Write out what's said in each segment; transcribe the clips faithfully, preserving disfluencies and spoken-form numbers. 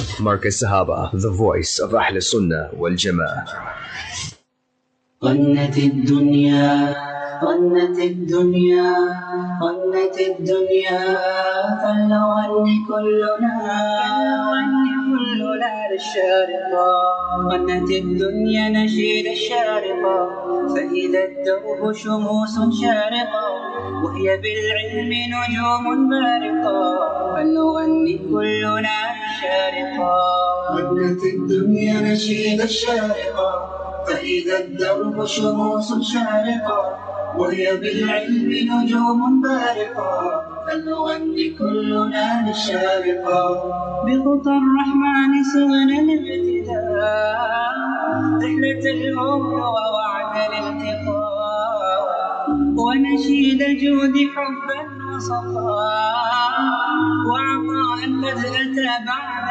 Markaz Sahaba, the voice of Ahl Sunnah wal Jama'ah. غنت الدنيا غنت الدنيا غنت الدنيا فلنغني كلنا فلنغني كلنا للشارقة. غنت الدنيا نشيد الشارقة فإذا الدرب شموس شارقة وهي بالعلم نجوم بارقة فلنغني كلنا للشارقة. غنت الدنيا نشيد الشارقة فإذا الدرب شموس شارقة وهي بالعلم نجوم بارقة فلنغني كلنا للشارقة. بخطى الرحمن صغنا الابتداء رحلة العمر ووعد الالتقاء ونشيد جود حبا وصفاء وعطاء قد أتى بعد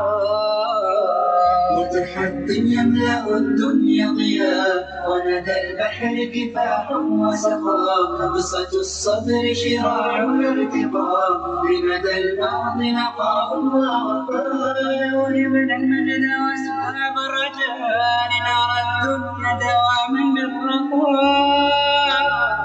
عطاء وتحد يملأ الدنيا ضياء وندى البحر كفاح وسخاء. قصة الصبر شراع الارتقاء بمدى الماضي نقاء ووفاء. ولمن المجد واسباب الرجاء لنرى الدنيا دواما بالرخاء.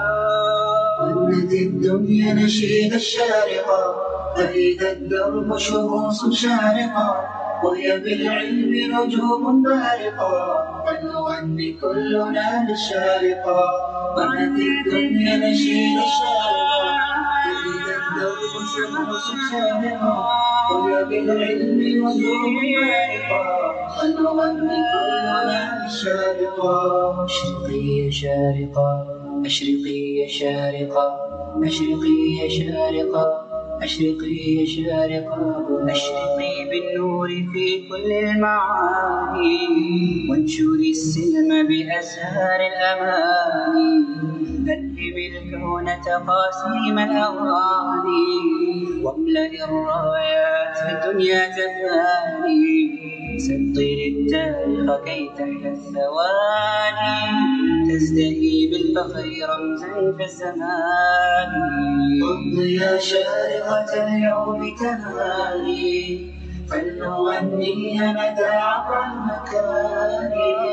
غنت الدنيا نشيد الشارقة فإذا الدرب شموس شارقة وهي بالعلم نجوم بارقة فلنغني كلنا للشارقة. غنت الدنيا نشيد الشارقة فإذا الدرب شموس شارقة وهي بالعلم نجوم بارقة فلنغني كلنا للشارقة. أشرقي يا شارقة أشرقي يا شارقة أشرقي يا شارقة أشرقي يا شارقة أشرقي بالنور في كل المعاني وانشري السلم بأزهار الأماني. ألهم الكون تقاسيم الأغاني واملأ الرايات في الدنيا تفاني. سطر التاريخ كي تحيا الثواني تزدهي بالفخر رمزا في الزمان. قض يا شارقة اليوم تهاني فلنغنيها ندى عبر المكان.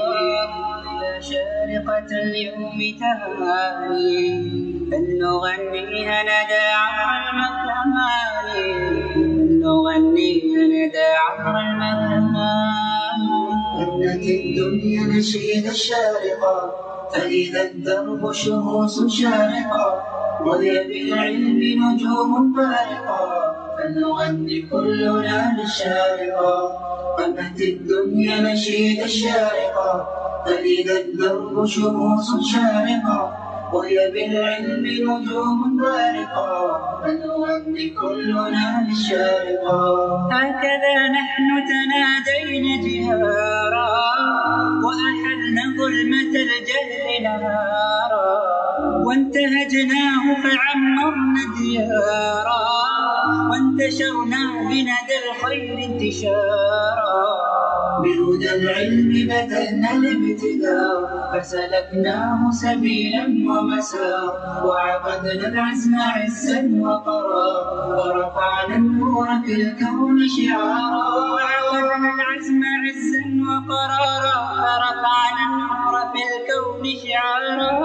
يا شارقة اليوم تهاني فلنغنيها ندى عبر المكان. فلنغنيها ندى عبر المكان. غنت الدنيا نشيد الشارقة فإذا الدرب شموس شارقة وهي بالعلم نجوم بارقة فلنغني كلنا للشارقة. غنت الدنيا نشيد الشارقة فإذا الدرب شموس شارقة وهي بالعلم نجوم بارقة فلنغني كلنا للشارقة. هكذا نحن تنادينا جهارا وأحلنا ظلمة الجهل نهارا وانتهجناه فعمرنا ديارا وانتشرنا بندى الخير انتشارا. بهدى العلم بدأنا الابتداء فسلكناه سبيلا ومسار وعقدنا العزم عزا وقرار ورفعنا النور في الكون شعارا. وعقدنا العزم عزا وقرارا فرفعنا النور في الكون شعارا.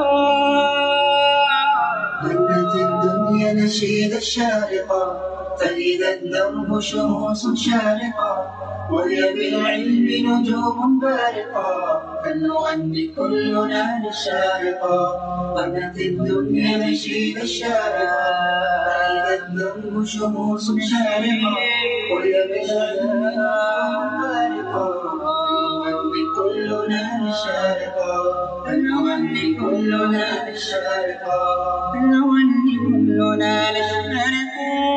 غنت الدنيا نشيد الشارقة فإذا الدرب شموس شارقة وهي بالعلم نجوم بارقة فلنغني كلنا للشارقة. غنت الدنيا نشيد الشارقة فإذا الدرب شموس شارقة وهي بالعلم نجوم بارقة فلنغني كلنا للشارقة. فلنغني كلنا للشارقة فلنغني كلنا للشارقة.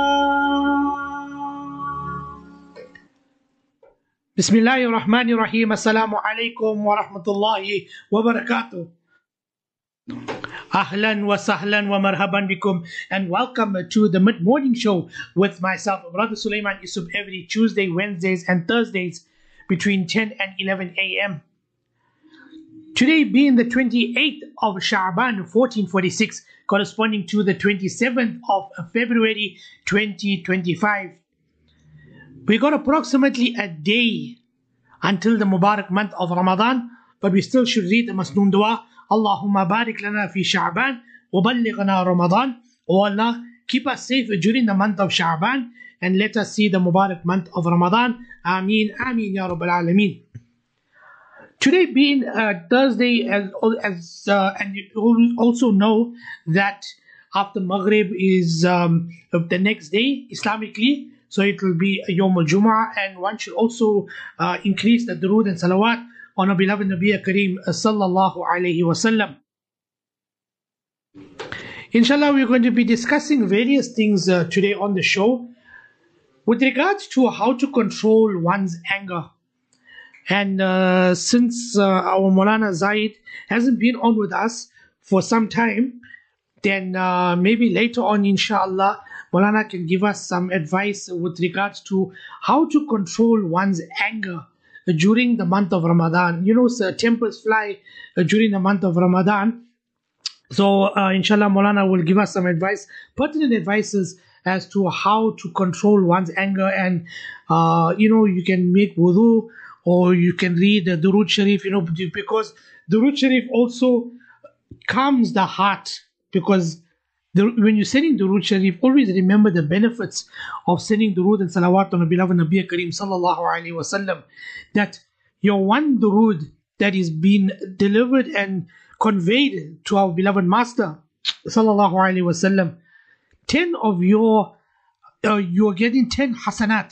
Bismillahir Rahmanir Rahim. Assalamu alaikum wa rahmatullahi wa barakatuh. Ahlan wa sahlan wa marhaban bikum, and welcome to the Mid Morning Show with myself, Brother Sulaiman Yusuf, every Tuesday, Wednesdays, and Thursdays between ten and eleven a m Today being the twenty-eighth of Sha'ban fourteen forty-six, corresponding to the twenty-seventh of February twenty twenty-five. We got approximately a day until the Mubarak month of Ramadan, but we still should read the Masnoon Dua. Allahumma barik lana fi Sha'ban wa ballighna Ramadan. Oh Allah, keep us safe during the month of Sha'ban and let us see the Mubarak month of Ramadan. Ameen, Ameen, Ya Rabbal Alameen. Today being uh, Thursday, as, as uh, and you also know that after Maghrib is um, the next day Islamically, so it will be Yawm al-Jum'ah, and one should also uh, increase the durood and salawat on our beloved Nabi Kareem sallallahu alayhi wasallam. Inshallah, we're going to be discussing various things uh, today on the show with regards to how to control one's anger. And uh, since uh, our Maulana Zaid hasn't been on with us for some time, then uh, maybe later on, inshallah, Maulana can give us some advice with regards to how to control one's anger during the month of Ramadan. You know, sir, tempers fly uh, during the month of Ramadan. So, uh, inshallah, Maulana will give us some advice, pertinent advices as to how to control one's anger. And, uh, you know, you can make wudu or you can read the Durood Sharif, you know, because Durood Sharif also calms the heart. Because the, when you're sending Durood Sharif, always remember the benefits of sending Durood and Salawat on the beloved Nabi Kareem sallallahu alayhi wa sallam. That your one Durood that is being delivered and conveyed to our beloved Master sallallahu alayhi wa sallam, ten of your, uh, you're getting ten hasanat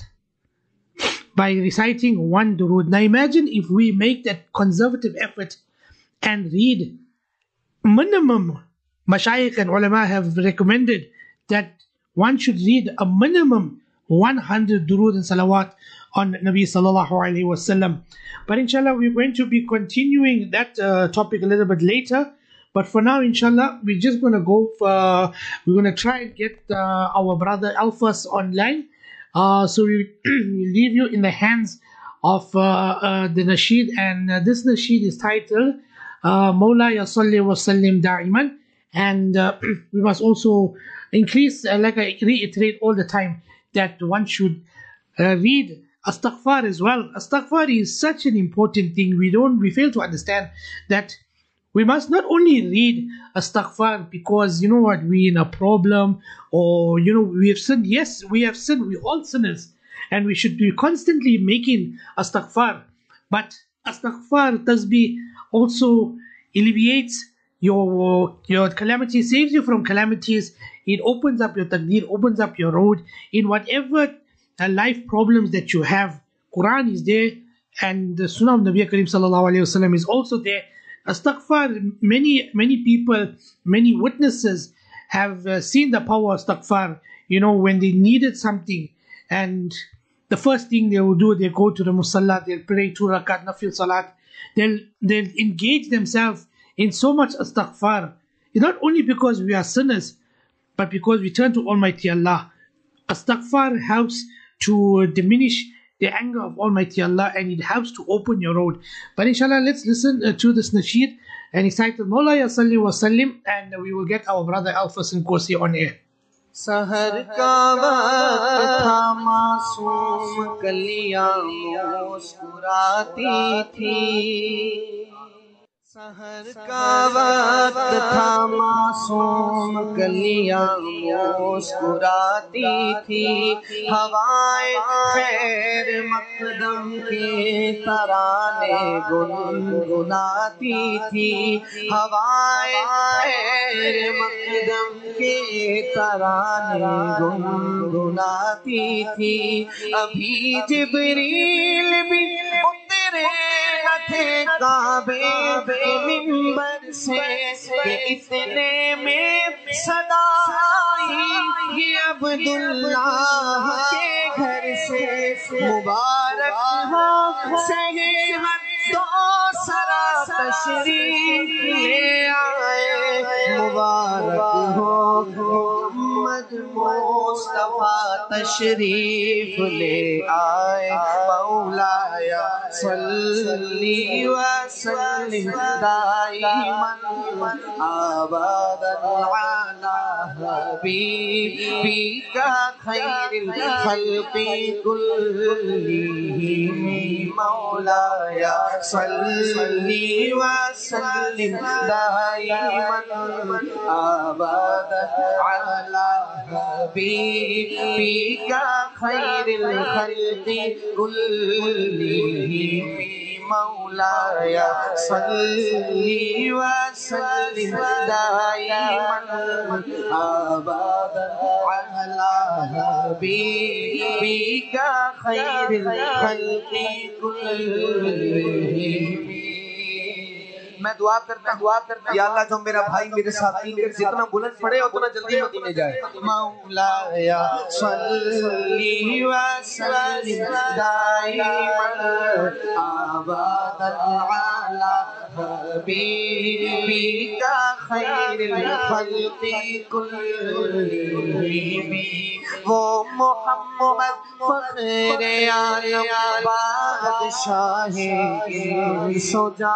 by reciting one Durood. Now imagine if we make that conservative effort and read minimum. Mashayikh and ulama have recommended that one should read a minimum one hundred durood and salawat on Nabi sallallahu alayhi wasallam. But inshallah, we're going to be continuing that uh, topic a little bit later. But for now, inshallah, we're just going to go for, we're going to try and get uh, our brother Alphas online. Uh, so we leave you in the hands of uh, uh, the nasheed. And uh, this nasheed is titled uh, Mawla Ya Salli Wa Sallim Da'iman. And uh, we must also increase, uh, like I reiterate all the time, that one should uh, read Astaghfar as well. Astaghfar is such an important thing. We don't, we fail to understand that we must not only read Astaghfar because, you know what, we're in a problem or, you know, we have sinned. Yes, we have sinned. We're all sinners. And we should be constantly making Astaghfar. But Astaghfar, Tasbih, also alleviates your your calamity, saves you from calamities. It opens up your taqdeer, opens up your road in whatever uh, life problems that you have. Quran is there, and the Sunnah of Nabi Kareem sallallahu alaihi wasallam is also there. Astaghfar, many many people, many witnesses have uh, seen the power of Astaghfar. You know, when they needed something, and the first thing they will do, they go to the musalla, they'll pray two rakat nafil salat, they'll they'll engage themselves in so much astaghfar. It's not only because we are sinners, but because we turn to Almighty Allah. Astaghfar helps to diminish the anger of Almighty Allah, and it helps to open your road. But inshallah, let's listen uh, to this nasheed, and it's titled Mawla Ya Salli Wa Sallim, and we will get our brother Alphas and Kosi on air. सहर का वक्त था मासूम कलियां मुस्कुराती थी सहर का वक्त था मासूम कलियां मुस्कुराती थी हवाएं खैर मकदम के तराने गुनगुनाती थी हवाएं खैर मकदम के तराने गुनगुनाती थी अभी जिब्रील भी उतरे न थे काबे के मिंबर से कि इतने में सदा आई ये अब्दुल्लाह के घर से मुबारक हो सेहत तो सरा तशरीफ ले आए मुबारक हो मोहम्मद मुस्तफा तशरीफ ले आए मौलाया صلي وسلم دائما أبدا على حبيبك خير الخلق كلهم مولاي صلي وسلم دائما أبدا على حبيبك خير الخلق كلهم مولاي صلي وسلم دائما أبدا على حبيبك خير الخلق كلهم. मैं दुआ करता दुआ करता या अल्लाह जो मेरा भाई मेरे साथी मेरे जितना बुलंद पड़े उतना जल्दी मदीने जाए. मौलाया सल्ली व सल्लिम दाइमन अबदन अला हबीबिका खैरिल खल्क़ि कुल्लिहिम. वो मोहम्मद फख्रे आलम बादशाहे इंसोजा.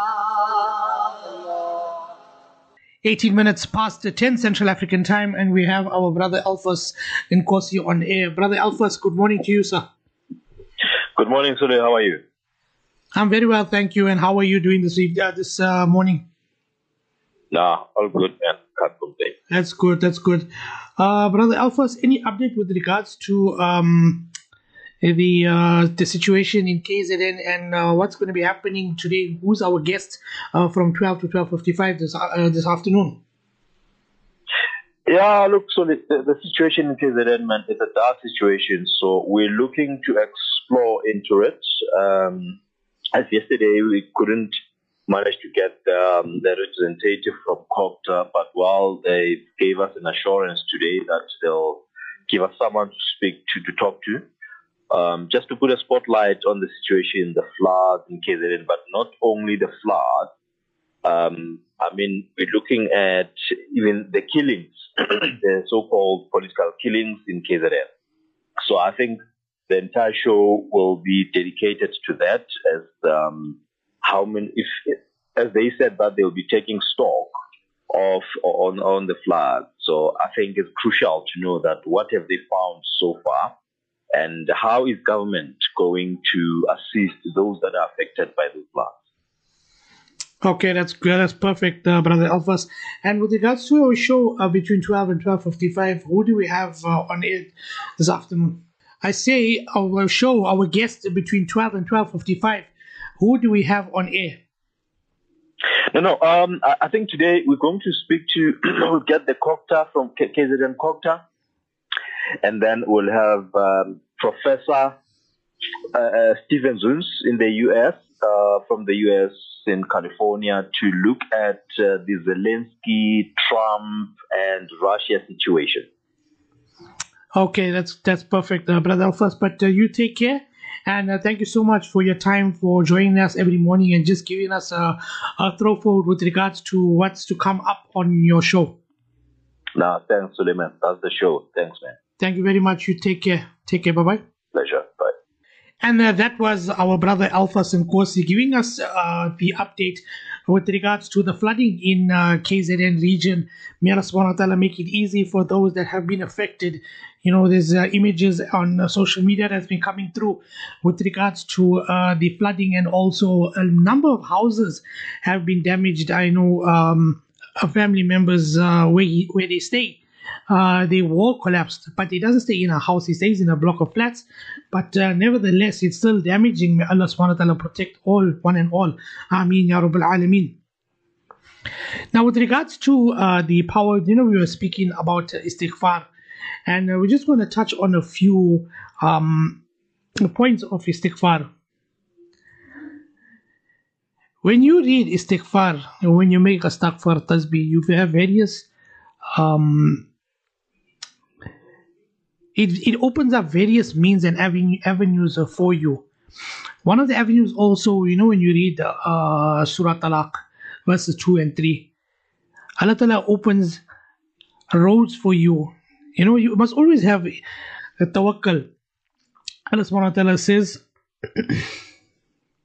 eighteen minutes past ten Central African time, and we have our brother Alphas Nkosi on air. Brother Alphas, good morning to you, sir. Good morning, Sule. How are you? I'm very well, thank you. And how are you doing this eve- uh, this uh, morning? Nah, all good, man. Can't complain. That's good, that's good. Uh, brother Alphas, any update with regards to um, the uh, the situation in K Z N and uh, what's going to be happening today? Who's our guest uh, from twelve to twelve fifty-five this, uh, this afternoon? Yeah, look, so the, the, the situation in K Z N, man, is a dark situation. So we're looking to explore into it. Um, as yesterday, we couldn't manage to get um, the representative from COGTA, but while they gave us an assurance today that they'll give us someone to speak to, to talk to. Um, just to put a spotlight on the situation, the floods in K Z N, but not only the flood. Um, I mean, we're looking at even the killings, the so-called political killings in K Z N. So I think the entire show will be dedicated to that, as um, how many, if as they said that they'll be taking stock of on on the flood. So I think it's crucial to know that what have they found so far. And how is government going to assist those that are affected by those floods? Okay, that's good. That's perfect, uh, Brother Alphas. And with regards to our show uh, between twelve and twelve fifty-five, who do we have uh, on air this afternoon? I say our show, our guest between twelve and twelve fifty-five, who do we have on air? No, no. Um, I, I think today we're going to speak to, we'll get the COGTA from K- KZN COGTA. And then we'll have um, Professor uh, uh, Stephen Zuns in the U S, uh, from the U S in California, to look at uh, the Zelensky, Trump, and Russia situation. Okay, that's that's perfect, uh, Brother Alphas. But uh, you take care, and uh, thank you so much for your time, for joining us every morning and just giving us a, a throw forward with regards to what's to come up on your show. Nah, thanks, Suleiman. That's the show. Thanks, man. Thank you very much. You take care. Take care. Bye-bye. Pleasure. Bye. And uh, that was our brother Alphas Nkosi giving us uh, the update with regards to the flooding in uh, K Z N region. May Allah subhanahu wa ta'ala make it easy for those that have been affected. You know, there's uh, images on uh, social media that's been coming through with regards to uh, the flooding, and also a number of houses have been damaged. I know um, family members uh, where, he, where they stay. Uh, the wall collapsed, but he doesn't stay in a house, he stays in a block of flats. But uh, nevertheless, it's still damaging. May Allah subhanahu wa ta'ala protect all, one and all. Ameen Ya Rabbal Alameen. Now, with regards to uh, the power, you know, we were speaking about uh, istighfar, and uh, we're just going to touch on a few um, points of istighfar. When you read istighfar, when you make astaghfar tasbih, you have various um, It, it opens up various means and avenue, avenues uh, for you. One of the avenues also, you know, when you read uh, Surah Talaq, verses two and three, Allah Ta'ala opens roads for you. You know, you must always have a tawakkul. Allah Subhanahu wa Ta'ala says,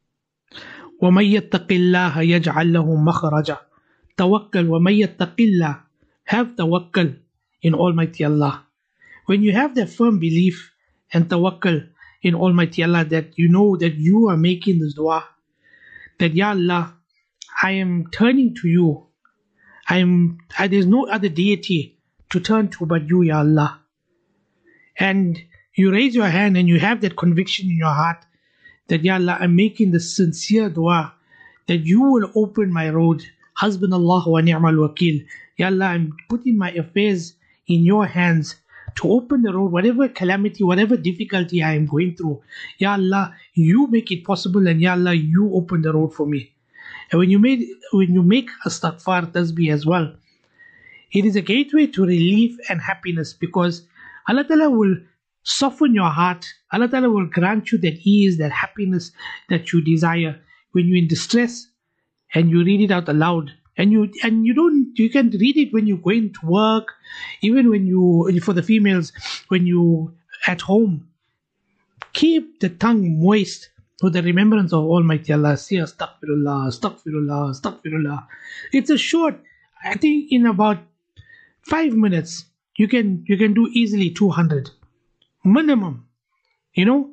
وَمَن يَتَّقِ اللَّهَ يَجْعَل لَهُ مَخْرَجًا. Tawakkal, وَمَن يَتَّقِ اللَّهَ. Have tawakkal in Almighty Allah. When you have that firm belief and tawakkal in Almighty Allah, that you know that you are making this dua, that Ya Allah, I am turning to you. I am. I, there's no other deity to turn to but you, Ya Allah. And you raise your hand and you have that conviction in your heart that Ya Allah, I'm making the sincere dua that you will open my road. Hasbunallah wa ni'mal wakil. Ya Allah, I'm putting my affairs in your hands to open the road, whatever calamity, whatever difficulty I am going through. Ya Allah, you make it possible, and Ya Allah, you open the road for me. And when you made, when you make astaghfar tasbih as well, it is a gateway to relief and happiness, because Allah Ta'ala will soften your heart. Allah Ta'ala will grant you that ease, that happiness that you desire. When you're in distress and you read it out aloud, and you and you don't you can read it when you're going to work, even when you, for the females, when you at home, keep the tongue moist with the remembrance of Almighty Allah. Say astaghfirullah, astaghfirullah, astaghfirullah. It's a short, I think in about five minutes you can you can do easily two hundred minimum, you know.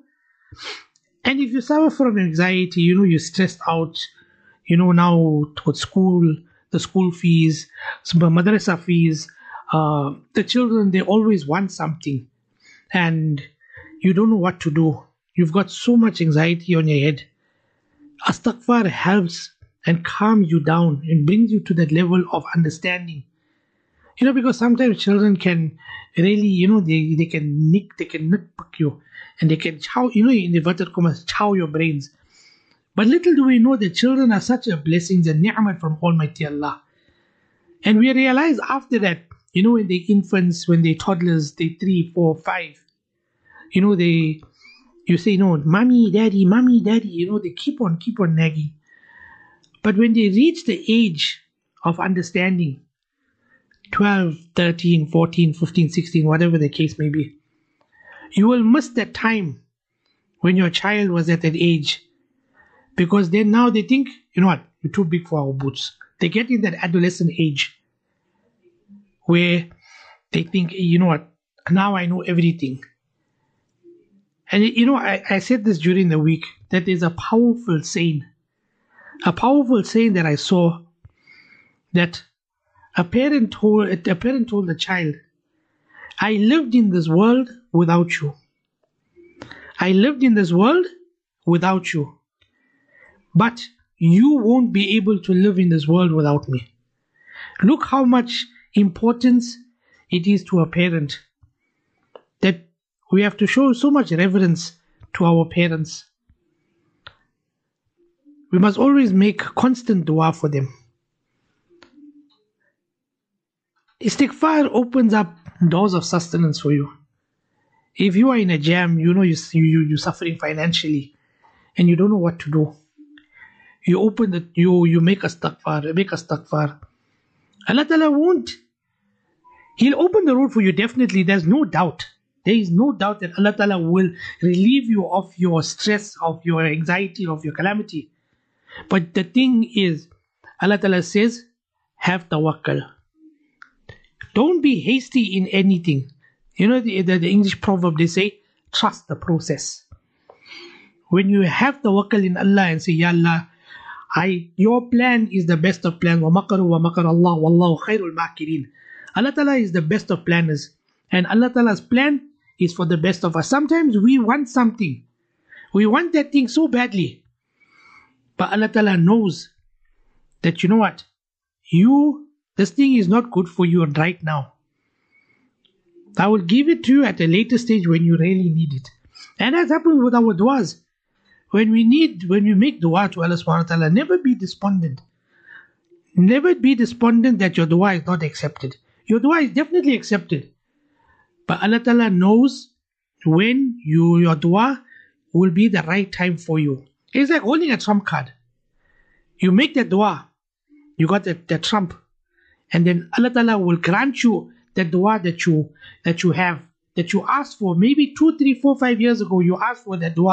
And if you suffer from anxiety, you know, you're stressed out, you know, now towards school, the school fees, some madrasa fees, uh, the children, they always want something and you don't know what to do. You've got so much anxiety on your head. Astaghfar helps and calms you down and brings you to that level of understanding. You know, because sometimes children can really, you know, they, they can nick, they can nitpick you, and they can chow, you know, in the inverted commas, chow your brains. But little do we know that children are such a blessing and ni'mat from Almighty Allah. And we realize after that, you know, when they're infants, when they're toddlers, they're three, four, five, you know, they, you say, no, mommy, daddy, mommy, daddy, you know, they keep on, keep on nagging. But when they reach the age of understanding, twelve, thirteen, fourteen, fifteen, sixteen, whatever the case may be, you will miss that time when your child was at that age. Because then now they think, you know what, you're too big for our boots. They get in that adolescent age where they think, you know what, now I know everything. And you know, I, I said this during the week, that there's a powerful saying, a powerful saying that I saw, that a parent told a parent told the child, I lived in this world without you. I lived in this world without you. But you won't be able to live in this world without me. Look how much importance it is to a parent, that we have to show so much reverence to our parents. We must always make constant dua for them. Istighfar opens up doors of sustenance for you. If you are in a jam, you know you, you, you're suffering financially and you don't know what to do, you open the, you, you make astaghfar, make astaghfar. Allah Ta'ala won't. He'll open the road for you, definitely. There's no doubt. There is no doubt that Allah Ta'ala will relieve you of your stress, of your anxiety, of your calamity. But the thing is, Allah Ta'ala says, have tawakkal. Don't be hasty in anything. You know the, the, the English proverb, they say, trust the process. When you have tawakkal in Allah and say, Ya Allah, I, your plan is the best of plans. وَمَكَرُوا وَمَكَرَ اللَّهُ وَاللَّهُ خَيْرُ الْمَاكِرِينَ. Allah Ta'ala is the best of planners. And Allah Ta'ala's plan is for the best of us. Sometimes we want something. We want that thing so badly. But Allah Ta'ala knows that, you know what, you, this thing is not good for you right now. I will give it to you at a later stage when you really need it. And that happens with our du'as. When we need, when we make dua to Allah subhanahu wa ta'ala, never be despondent. Never be despondent that your dua is not accepted. Your dua is definitely accepted. But Allah Ta'ala knows when you, your dua will be the right time for you. It's like holding a trump card. You make that dua, you got that, that trump, and then Allah Ta'ala will grant you that dua that you that you have, that you asked for. Maybe two, three, four, five years ago, you asked for that dua.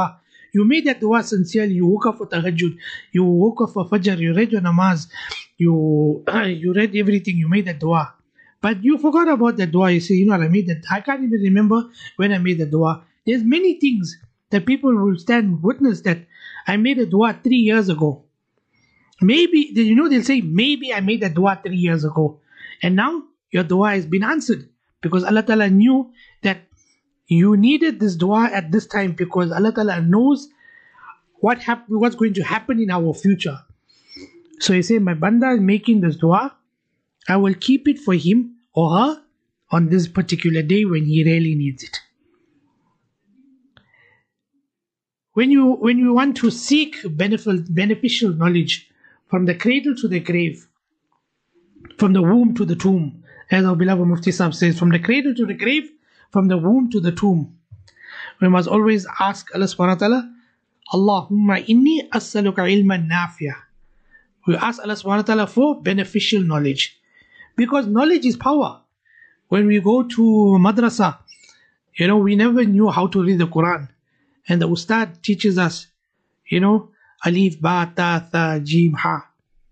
You made that dua sincerely. You woke up for tahajjud. You woke up for fajr. You read your namaz. You you read everything. You made that dua. But you forgot about that dua. You say, you know what, I made that. I can't even remember when I made the dua. There's many things that people will stand witness that I made a dua three years ago. Maybe, you know, they'll say, maybe I made that dua three years ago. And now your dua has been answered. Because Allah Ta'ala knew that you needed this dua at this time, because Allah Ta'ala knows what hap- what's going to happen in our future. So he said, my banda is making this dua. I will keep it for him or her on this particular day when he really needs it. When you when you want to seek benefit, beneficial knowledge from the cradle to the grave, from the womb to the tomb, as our beloved Mufti Sahib says, from the cradle to the grave, from the womb to the tomb, we must always ask Allah subhanahu wa ta'ala, Allahumma inni as'aluka ilman nafiya. We ask Allah subhanahu wa ta'ala for beneficial knowledge. Because knowledge is power. When we go to madrasa, you know, we never knew how to read the Quran. And the ustad teaches us, you know, alif, ba, ta, tha, jim, ha.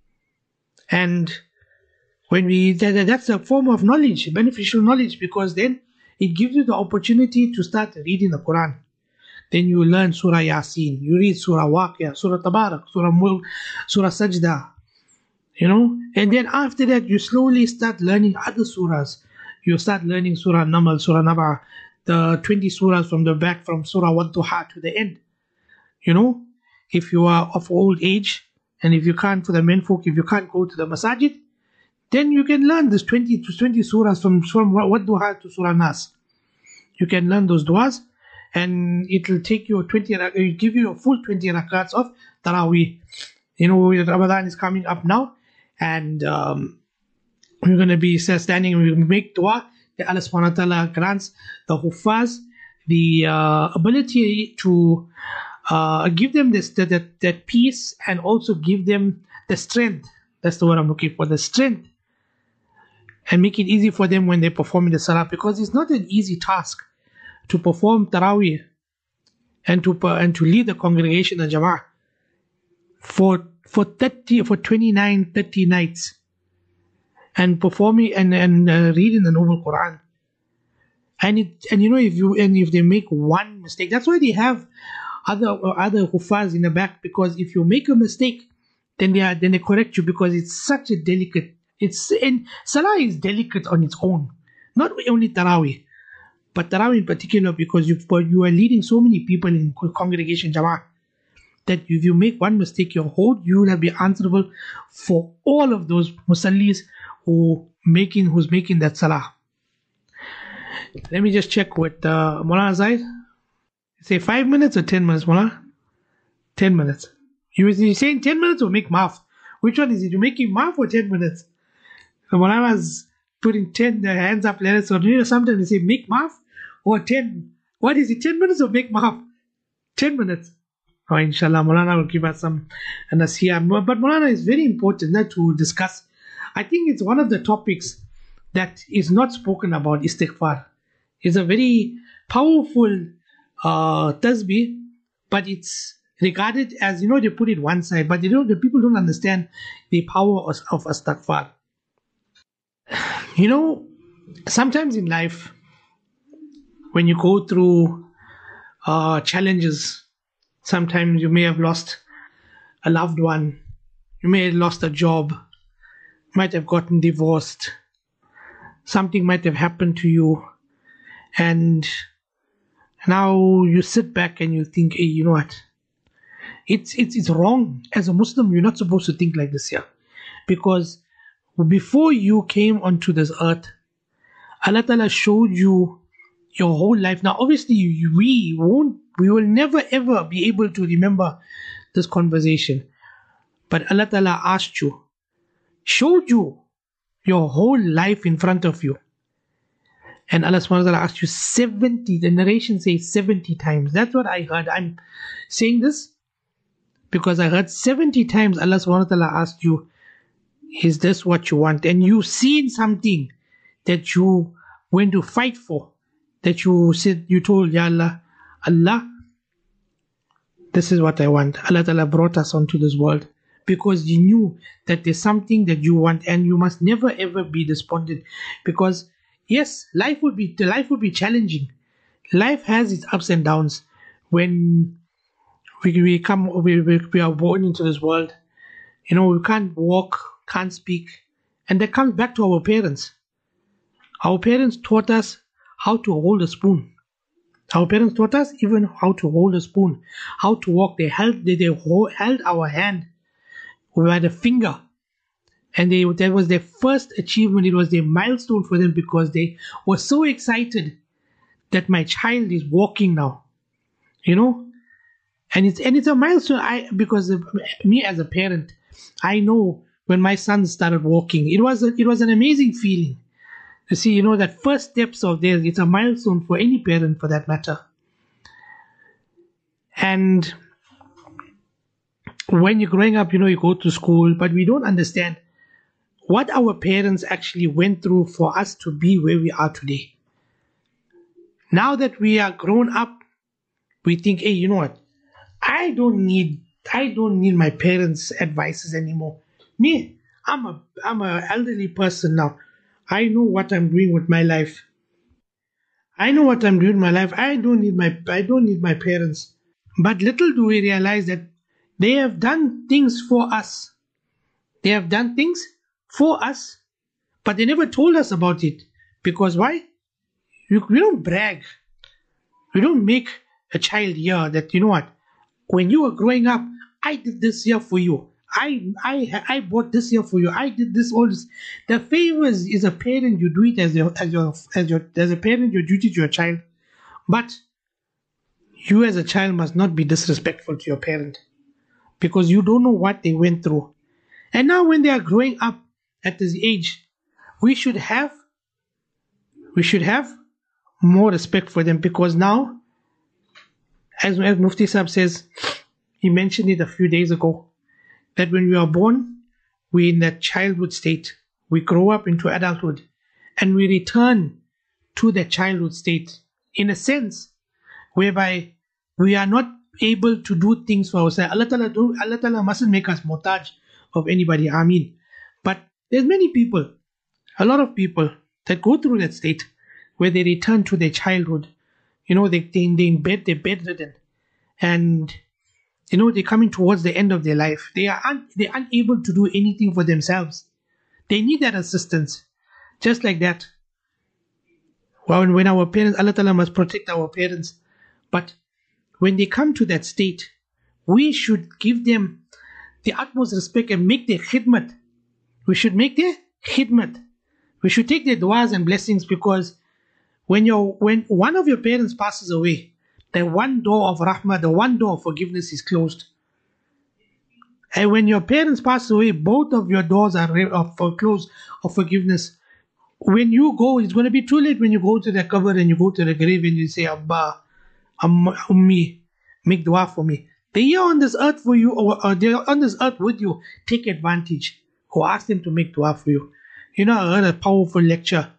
And when we, that, that's a form of knowledge, beneficial knowledge, because then it gives you the opportunity to start reading the Quran. Then you learn Surah Yasin, you read Surah Waqia, Surah Tabarak, Surah Mulk, Surah Sajda, you know. And then after that, you slowly start learning other surahs. You start learning Surah Namal, Surah Naba, the twenty surahs from the back, from Surah Wadduha to the end. You know, if you are of old age, and if you can't, for the menfolk, if you can't go to the masajid, then you can learn this twenty to twenty surahs from, from Wadduha to Surah Nas. You can learn those duas, and it will take you twenty, it will give you a full twenty rakats of Taraweeh. You know, Ramadan is coming up now, and um, we're going to be standing and we make dua that Allah subhanahu wa ta'ala grants the Huffaz the uh, ability to uh, give them this that, that, that peace, and also give them the strength. That's the word I'm looking for, the strength. And make it easy for them when they perform in the salah, because it's not an easy task to perform Taraweeh and to and to lead the congregation and Jama'ah for for thirty for twenty-nine, thirty nights, and performing and and uh, reading the Noble Quran. And it and you know if you and if they make one mistake, that's why they have other uh, other Huffaz in the back, because if you make a mistake, then they are then they correct you, because it's such a delicate. It's and salah is delicate on its own, not only Taraweeh, but Taraweeh in particular, because you you are leading so many people in congregation Jama'ah, that if you make one mistake, your whole you will be answerable for all of those musallis who making who's making that salah. Let me just check with uh, Mulana Zaid. Say five minutes or ten minutes, Mulana? Ten minutes. You you saying ten minutes or make maaf? Which one is it? You making maaf or ten minutes? So Mulana's putting ten the hands up letters. So you know sometimes they say make maaf or ten. What is it? Ten minutes or make maaf? Ten minutes. Oh, inshallah, Mulana will give us some nasiyah. But Mulana is very important not to discuss. I think it's one of the topics that is not spoken about, istighfar. It's a very powerful uh, tasbih, but it's regarded as, you know, they put it one side, but they don't, the people don't understand the power of, of istighfar. You know, sometimes in life, when you go through uh, challenges, sometimes you may have lost a loved one, you may have lost a job, might have gotten divorced, something might have happened to you, and now you sit back and you think, hey, you know what? It's it's it's wrong. As a Muslim, you're not supposed to think like this here, because before you came onto this earth, Allah Ta'ala showed you your whole life. Now, obviously, we won't, we will never ever be able to remember this conversation, but Allah Ta'ala asked you, showed you your whole life in front of you. And Allah subhanahu wa ta'ala asked you seventy, the narration says seventy times. That's what I heard. I'm saying this because I heard seventy times Allah subhanahu wa ta'ala asked you, is this what you want? And you've seen something that you went to fight for, that you said, you told, Ya Allah, Allah, This is what I want. Allah Ta'ala brought us onto this world because He knew that there's something that you want, and you must never ever be despondent, because yes, life would be life would be challenging. Life has its ups and downs. When we, we come we, we, we are born into this world, you know, we can't walk, can't speak, and that comes back to our parents. Our parents taught us how to hold a spoon. Our parents taught us even how to hold a spoon, how to walk. They held they, they hold, held our hand by the finger, and they that was their first achievement. It was their milestone for them because they were so excited that my child is walking now, you know. And it's and it's a milestone. I because of me as a parent, I know when my son started walking, it was a, it was an amazing feeling. You see, you know, that first steps of theirs, it's a milestone for any parent for that matter. And when you're growing up, you know, you go to school, but we don't understand what our parents actually went through for us to be where we are today. Now that we are grown up, we think, hey, you know what? I don't need I don't need my parents' advices anymore. Me, I'm a I'm an elderly person now. I know what I'm doing with my life. I know what I'm doing with my life. I don't need my I don't need my parents. But little do we realize that they have done things for us. They have done things for us, but they never told us about it. Because why? We, we don't brag. We don't make a child hear that, you know what, when you were growing up, I did this here for you. I I I bought this here for you. I did this all this. The favors is a parent, you do it as your as your as your as a parent, your duty to your child. But you as a child must not be disrespectful to your parent, because you don't know what they went through. And now when they are growing up at this age, we should have we should have more respect for them, because now, as, as Mufti Sahib says, he mentioned it a few days ago, that when we are born, we're in that childhood state. We grow up into adulthood, and we return to that childhood state, in a sense, whereby we are not able to do things for ourselves. Allah Ta'ala, do, Allah Ta'ala mustn't make us muhtaj of anybody, Ameen. But there's many people, a lot of people, that go through that state where they return to their childhood. You know, they, they, they in bed, they're bedridden, and you know, they're coming towards the end of their life. They are un- they're unable to do anything for themselves. They need that assistance. Just like that. Well, when our parents, Allah Ta'ala must protect our parents. But when they come to that state, we should give them the utmost respect and make their khidmat. We should make their khidmat. We should take their du'as and blessings, because when your when one of your parents passes away, the one door of rahmah, the one door of forgiveness is closed. And when your parents pass away, both of your doors are of, for closed of forgiveness. When you go, it's going to be too late when you go to the qabr and you go to the grave and you say, Abba, Ummi, make dua for me. They are on this earth for you, or, or they are on this earth with you. Take advantage, or ask them to make dua for you. You know, I heard a powerful lecture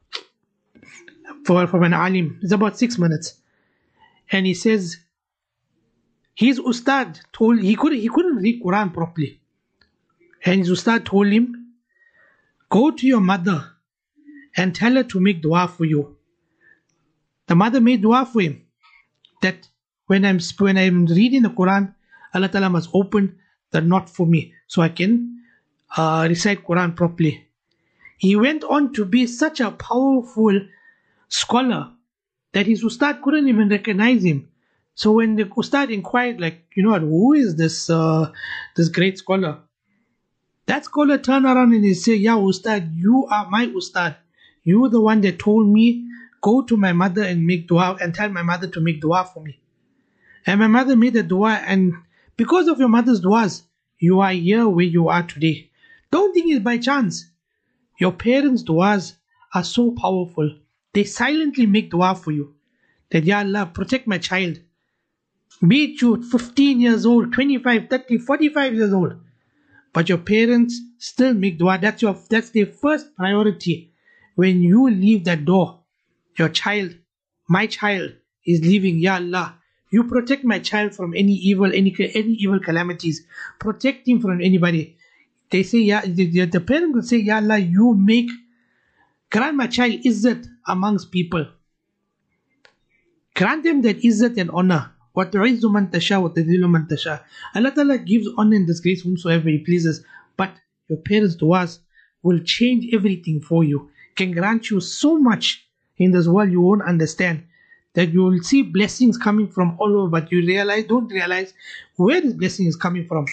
for, from an alim. It's about six minutes. And he says, his ustad told, he couldn't, he couldn't read Quran properly. And his ustad told him, go to your mother and tell her to make dua for you. The mother made dua for him, that when I'm, when I'm reading the Quran, Allah Ta'ala must open the knot for me, so I can uh, recite Quran properly. He went on to be such a powerful scholar that his ustad couldn't even recognize him. So when the ustad inquired, like, you know what, who is this uh, this great scholar? That scholar turned around and he said, yeah, ustad, you are my ustad. You are the one that told me, go to my mother and make dua, and tell my mother to make dua for me. And my mother made a dua, and because of your mother's duas, you are here where you are today. Don't think it's by chance. Your parents' duas are so powerful. They silently make dua for you, that, Ya Allah, protect my child. Be it you fifteen years old, twenty-five, thirty, forty-five years old, but your parents still make dua. That's your that's their first priority. When you leave that door, your child, my child, is leaving. Ya Allah, You protect my child from any evil, any any evil calamities. Protect him from anybody. They say, yeah, the, the parent will say, Ya Allah, you make, grant my child izzat amongst people. Grant them that izzat and honor. وَتُعِزُّ مَنْ تَشَاءُ وَتَذِلُّ مَنْ تَشَاءُ. Allah Ta'ala gives honor and disgrace whomsoever He pleases. But your parents' du'as will change everything for you. Can grant you so much in this world you won't understand. That you will see blessings coming from all over, but you realize, don't realize where this blessing is coming from.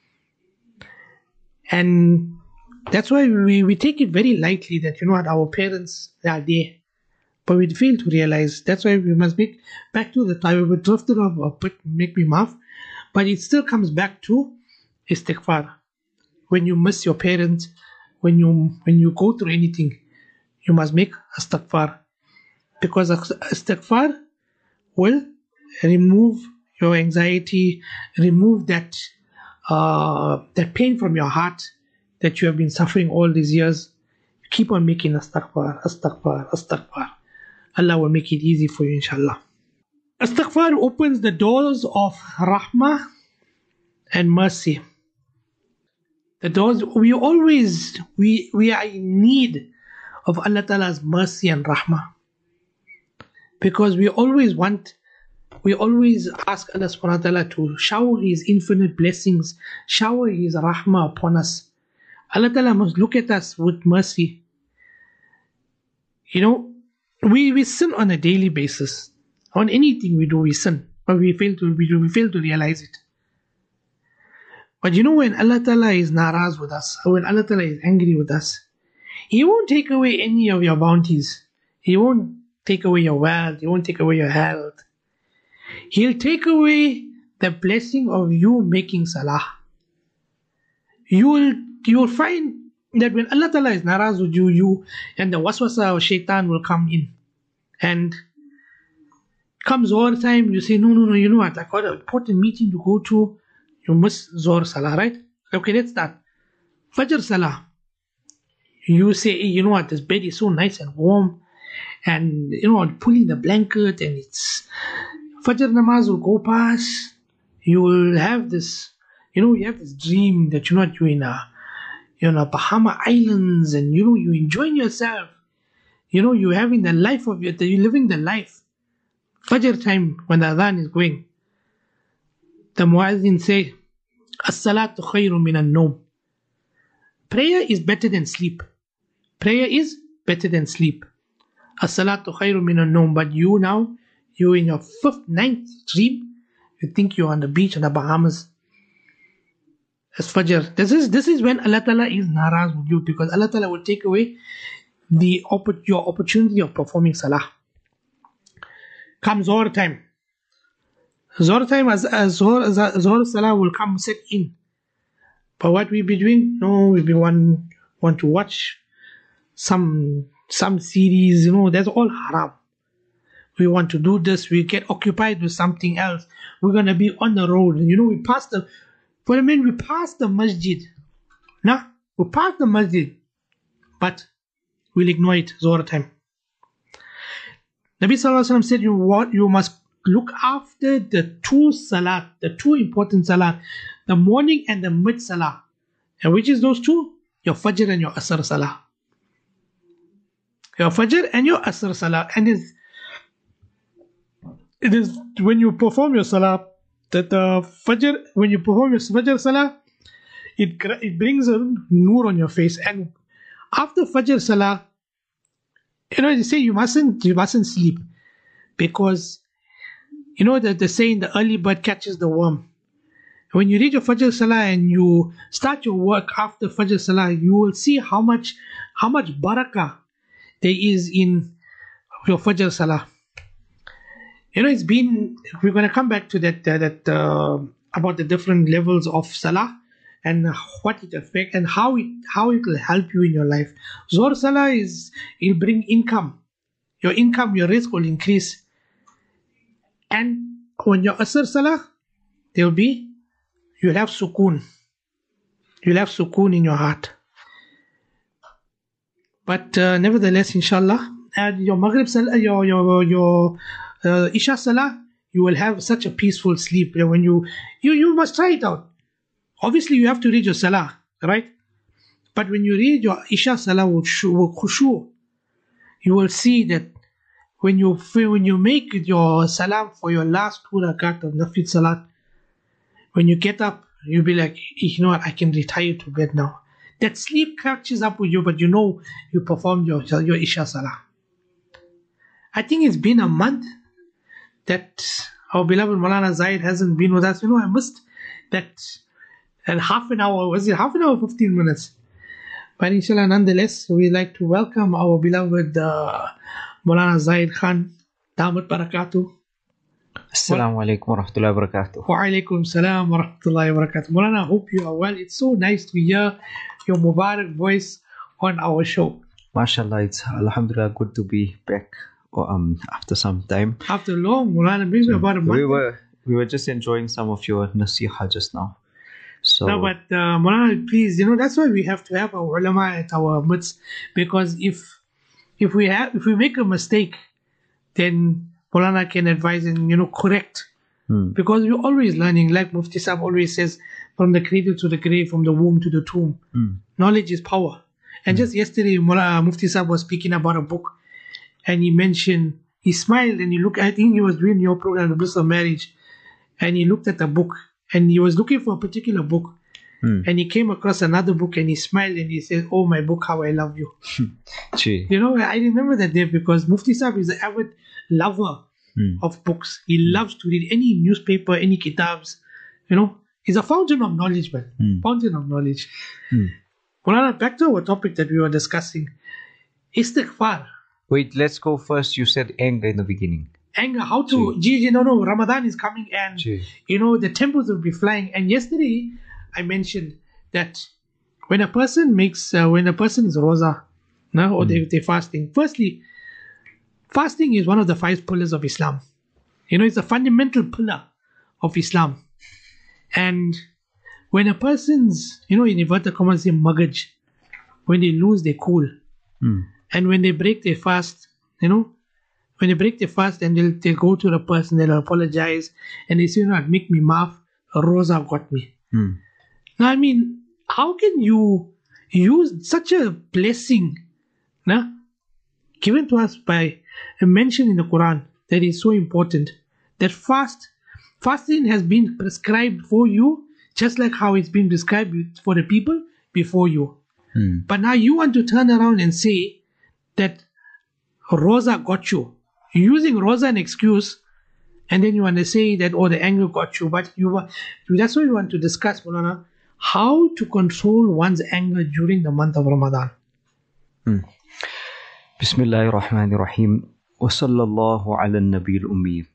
And that's why we, we take it very lightly that, you know what, our parents are there. But we fail to realize. That's why we must make back to the time we drifted off a bit, make me laugh. But it still comes back to istighfar. When you miss your parents, when you when you go through anything, you must make istighfar. Because istighfar will remove your anxiety, remove that uh, that pain from your heart that you have been suffering all these years. Keep on making istighfar, istighfar, istighfar. Allah will make it easy for you, inshallah. Istighfar opens the doors of rahmah and mercy. The doors, we always, we, we are in need of Allah Ta'ala's mercy and rahmah. Because we always want, we always ask Allah Subhanahu wa Ta'ala to shower His infinite blessings, shower His rahmah upon us. Allah Ta'ala must look at us with mercy. You know, we, we sin on a daily basis. On anything we do, we sin. But we fail to, we, do, we fail to realize it. But you know, when Allah Ta'ala is naraz with us, or when Allah Ta'ala is angry with us, He won't take away any of your bounties. He won't take away your wealth. He won't take away your health. He'll take away the blessing of you making salah. You will, you will find that when Allah Ta'ala is naraz with you, you and the waswasa of shaitan will come in. And comes all the time, you say, no, no, no, you know what, I got an important meeting to go to. You miss Zohr Salah, right? Okay, let's start. Fajr Salah. You say, hey, you know what, this bed is so nice and warm. And, you know, I'm pulling the blanket and it's... Fajr Namaz will go past. You will have this, you know, you have this dream that you're not, you're in a, you're in a Bahama Islands and, you know, you're enjoying yourself. You know, you're having the life of your, you're living the life. Fajr time, when the adhan is going, the muazzin say, As-salatu khayru minan noom. Prayer is better than sleep. Prayer is better than sleep. As-salatu khayru minan noom. But you now, you in your fifth, ninth dream, you think you're on the beach in the Bahamas. As Fajr. This is this is when Allah Ta'ala is naraz with you, because Allah Ta'ala will take away the your opportunity of performing salah. Comes Zohr time. Zohr time, as, as Zohr, as Zohr Salah will come set in. But what we be doing? No, we be want, want to watch some some series, you know, that's all haram. We want to do this, we get occupied with something else. We're going to be on the road. You know, we pass the, for a minute, we pass the masjid. Nah, we pass the masjid. But we'll ignore it, Zohr time. Nabi Sallallahu Alaihi Wasallam said, you, what, you must look after the two salat, the two important salat, the morning and the mid salah. And which is those two? Your Fajr and your Asr salah. Your Fajr and your Asr salah. And it's, it is when you perform your salah, that the Fajr, when you perform your Fajr salah, it, it brings a nur on your face. And after Fajr salah, you know, they say you mustn't, you mustn't sleep. Because you know that they saying the early bird catches the worm. When you read your Fajr Salah and you start your work after Fajr Salah, you will see how much how much barakah there is in your Fajr Salah. You know, it's been, we're going to come back to that, uh, that uh, about the different levels of Salah and what it affects and how it how it will help you in your life. Zohr Salah is, it'll bring income. Your income, your risk will increase. And when your Asr Salah, there will be, you'll have sukoon. You'll have sukoon in your heart. But uh, nevertheless, inshallah, and your Maghrib Salah, your, your, your uh, Isha Salah, you will have such a peaceful sleep. You know, when you, you, you must try it out. Obviously, you have to read your salah, right? But when you read your Isha salah with khushu, you will see that when you when you make your salam for your last two rakat of nafil salat, when you get up, you'll be like, you know what, I can retire to bed now. That sleep catches up with you, but you know you performed your, your Isha salah. I think it's been a month that our beloved Maulana Zahid hasn't been with us. You know, I missed that, that half an hour, was it half an hour, fifteen minutes? But inshallah, nonetheless, we'd like to welcome our beloved uh, Maulana Zahid Khan. Damat barakatuh. Assalamu alaikum wa rahmatullahi wa barakatuh. Wa alaikum salam wa rahmatullahi wa barakatuh. Maulana, I hope you are well. It's so nice to hear your Mubarak voice on our show. MashaAllah, it's alhamdulillah good to be back um, after some time. After long, Maulana, maybe so about a month. We were, we were just enjoying some of your nasiha just now. So, no, but uh, Maulana, please, you know, that's why we have to have our ulama at our midst, because if if we have if we make a mistake, then Maulana can advise and, you know, correct. hmm. Because we're always learning, like Mufti Sahib always says, from the cradle to the grave, from the womb to the tomb. Hmm. Knowledge is power. And Hmm. just yesterday, Maulana Mufti Sahib was speaking about a book, and he mentioned, he smiled and he looked, I think he was doing your program, The Bliss of Marriage, and he looked at the book, and he was looking for a particular book, Hmm. and he came across another book, and he smiled and he said, "Oh, my book, how I love you." Gee. You know, I remember that day because Mufti Sahib is an avid lover Hmm. of books. He loves to read any newspaper, any kitabs. You know, he's a fountain of knowledge, man. Hmm. Fountain of knowledge. Hmm. Maulana, back to our topic that we were discussing. Istighfar. Wait, let's go first. You said anger in the beginning. Anger, how to, Gee, no, no, Ramadan is coming and, Gee. you know, the temples will be flying. And yesterday, I mentioned that when a person makes, uh, when a person is roza, no, or they, they're fasting, firstly, fasting is one of the five pillars of Islam. You know, it's a fundamental pillar of Islam. And when a person's, you know, in inverted commas, say magaj, when they lose their cool, Hmm. and when they break their fast, you know, when they break their fast and they'll, they'll go to the person, they'll apologize, and they say, you know, make me maaf, roza got me. Hmm. Now, I mean, how can you use such a blessing, nah, given to us by a mention in the Quran that is so important, that fast, fasting has been prescribed for you, just like how it's been prescribed for the people before you. Hmm. But now you want to turn around and say that roza got you. You're using roza an excuse, and then you want to say that, oh, the anger got you. But you were, that's what we want to discuss, Maulana, how to control one's anger during the month of Ramadan. Hmm. Bismillahir Rahmanir Rahim. Wa sallallahu ala nabil ummi.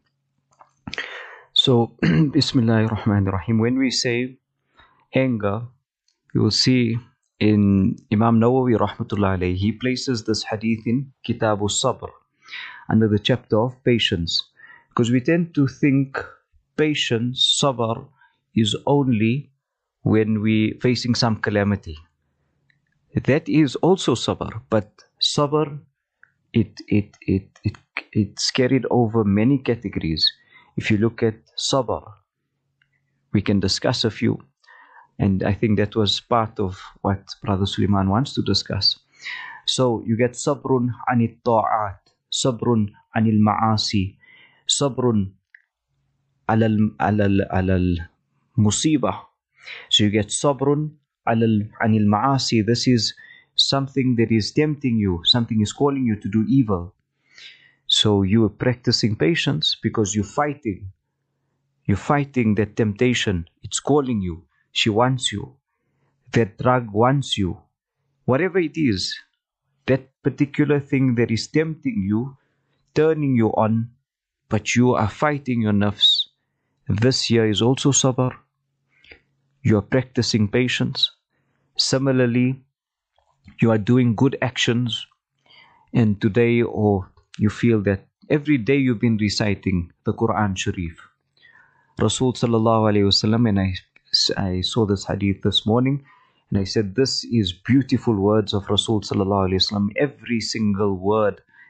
So, Bismillahir Rahmanir Rahim. When we say anger, you will see in Imam Nawawi Rahmatullah alayhi, he places this hadith in Kitab al-Sabr, under the chapter of patience. Because we tend to think patience, sabr, is only when we facing some calamity. That is also sabr, but sabr, it, it, it, it, it's carried over many categories. If you look at sabr, we can discuss a few. And I think that was part of what Brother Suleiman wants to discuss. So you get sabrun anil ta'at, sabrun anil ma'asi, sabrun alal alal alal musibah. So you get sabrun alal anil ma'asi. This is something that is tempting you, something is calling you to do evil. So you are practicing patience because you're fighting. You're fighting that temptation. It's calling you. She wants you. That drug wants you. Whatever it is, that particular thing that is tempting you, turning you on, but you are fighting your nafs. This here is also sabr. You are practicing patience. Similarly, you are doing good actions, and today, or you feel that every day you've been reciting the Quran Sharif. Rasul sallallahu alayhi wasallam, and I I saw this hadith this morning, and I said, this is beautiful words of Rasul sallallahu alayhi wasallam. Every single word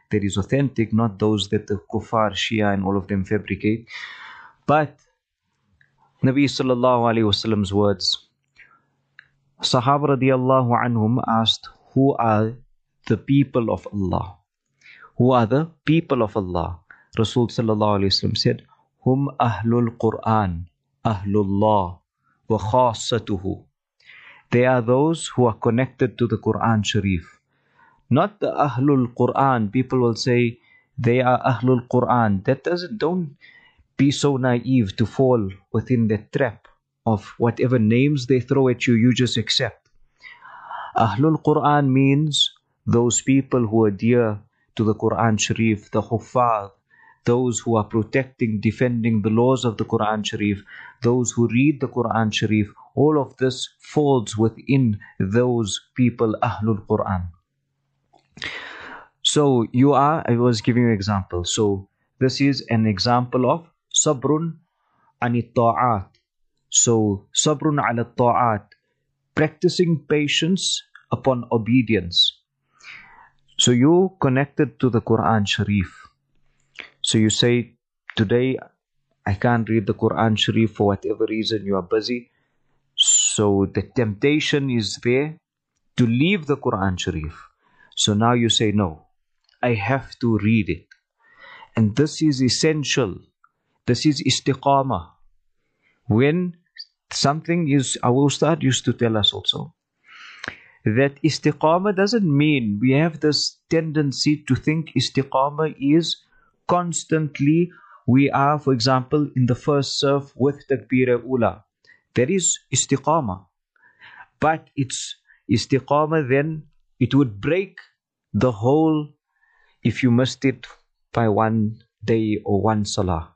that is authentic, not those that the kuffar, Shia and all of them fabricate. But Nabi sallallahu alayhi wasallam's words, Sahaba radiallahu anhum asked, who are the people of Allah? Who are the people of Allah? Rasul sallallahu alayhi wasallam said, Hum ahlul Quran, ahlullah, wa khassatuhu. They are those who are connected to the Quran Sharif. Not the Ahlul Quran. People will say they are Ahlul Quran. That doesn't, don't be so naive to fall within that trap of whatever names they throw at you, you just accept. Ahlul Quran means those people who are dear to the Quran Sharif, the Huffaz, those who are protecting, defending the laws of the Quran Sharif, those who read the Quran Sharif. All of this falls within those people, Ahlul Quran. So you are, I was giving you an example. So this is an example of sabrun anit ta'at. So sabrun ala ta'at, practicing patience upon obedience. So you connected to the Quran Sharif. So you say, today I can't read the Quran Sharif for whatever reason, you are busy. So the temptation is there to leave the Quran Sharif. So now you say, no, I have to read it. And this is essential. This is istiqamah. When something is, our Ustad used to tell us also, that istiqamah doesn't mean, we have this tendency to think istiqamah is constantly, we are, for example, in the first surf with takbir ula. There is istiqamah. But it's istiqamah, then it would break the whole, if you missed it by one day or one salah.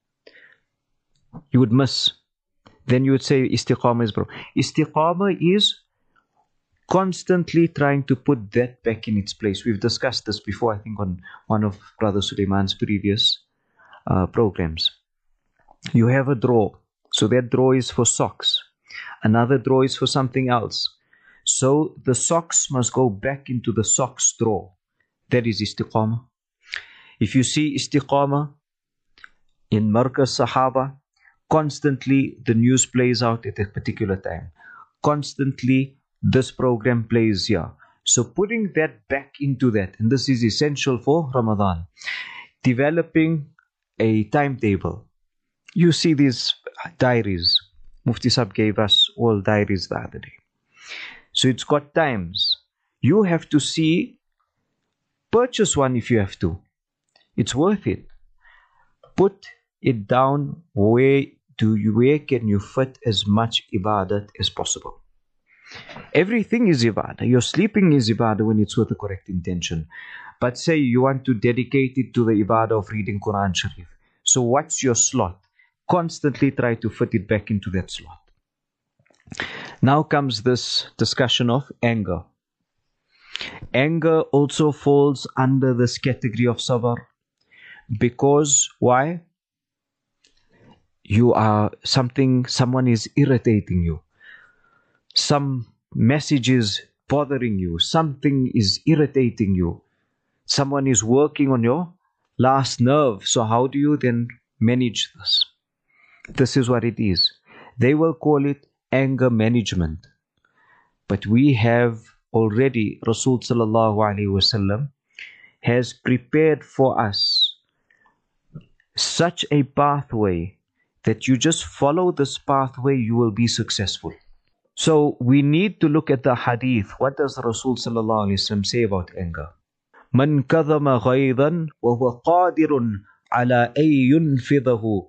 You would miss. Then you would say istiqamah is broken. Istiqamah is constantly trying to put that back in its place. We've discussed this before, I think, on one of Brother Sulaiman's previous uh, programs. You have a drawer. So that drawer is for socks. Another drawer is for something else. So the socks must go back into the socks drawer. That is istiqamah. If you see istiqamah in Markaz Sahaba, constantly the news plays out at a particular time. Constantly this program plays here. So putting that back into that, and this is essential for Ramadan. Developing a timetable. You see these diaries. Mufti Sahib gave us all diaries the other day. So it's got times. You have to see, purchase one if you have to. It's worth it. Put it down where do you, where can you fit as much ibadat as possible. Everything is ibadah. Your sleeping is ibadah when it's with the correct intention. But say you want to dedicate it to the ibadah of reading Quran Sharif. So what's your slot? Constantly try to fit it back into that slot. Now comes this discussion of anger. Anger also falls under this category of sabr. Because why? You are something, someone is irritating you. Some message is bothering you. Something is irritating you. Someone is working on your last nerve. So how do you then manage this? This is what it is. They will call it anger management. But we have already, Rasul sallallahu alaihi wasallam has prepared for us such a pathway that you just follow this pathway, you will be successful. So we need to look at the hadith. What does Rasul sallallahu alaihi wasallam say about anger? Man kadhama ghaydan wa huwa qadirun ala ay yunfidhahu.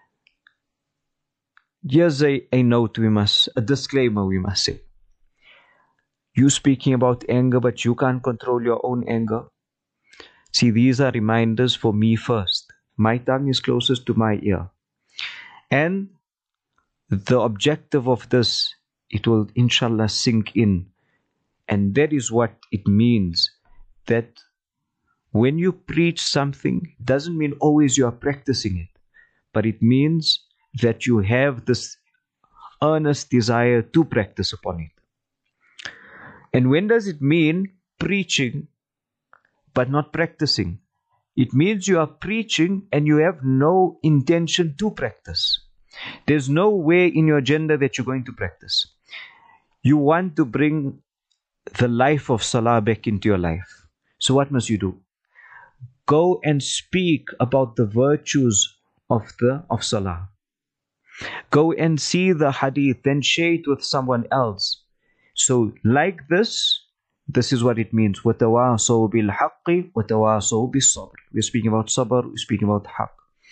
Here's a, a note we must, a disclaimer we must say. You speaking about anger, but you can't control your own anger. See, these are reminders for me first. My tongue is closest to my ear. And the objective of this, it will inshallah sink in. And that is what it means. That when you preach something, doesn't mean always you are practicing it. But it means that you have this earnest desire to practice upon it. And when does it mean preaching? but not practicing. It means you are preaching and you have no intention to practice. There's no way in your agenda that you're going to practice. You want to bring the life of Salah back into your life. So what must you do? Go and speak about the virtues of the of Salah. Go and see the hadith, then share it with someone else. So like this, this is what it means. وَتَوَاصَوْا بِالْحَقِّ وَتَوَاصَوْا بِالصَّبْرِ. We're speaking about sabr, we're speaking about haqq.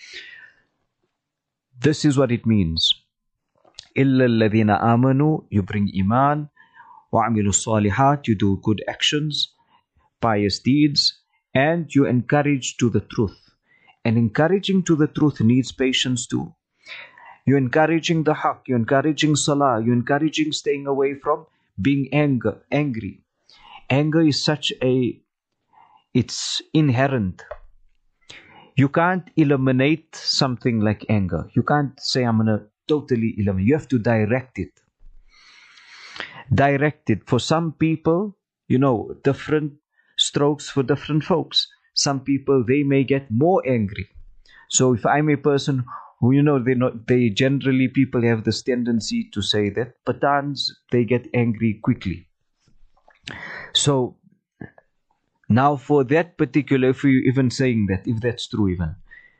This is what it means. إِلَّا الَّذِينَ آمَنُوا, you bring iman. وَعَمِلُوا الصَّالِحَاتِ, you do good actions, pious deeds, and you encourage to the truth. And encouraging to the truth needs patience too. You're encouraging the haqq, you're encouraging salah, you're encouraging staying away from being anger, angry. Anger is such a, it's inherent. You can't eliminate something like anger. You can't say, I'm going to totally eliminate. You have to direct it. Direct it. For some people, you know, different strokes for different folks. Some people, they may get more angry. So if I'm a person who, you know, they not, they generally, people have this tendency to say that Pathans, they get angry quickly. So now for that particular, if you even saying that, if that's true even,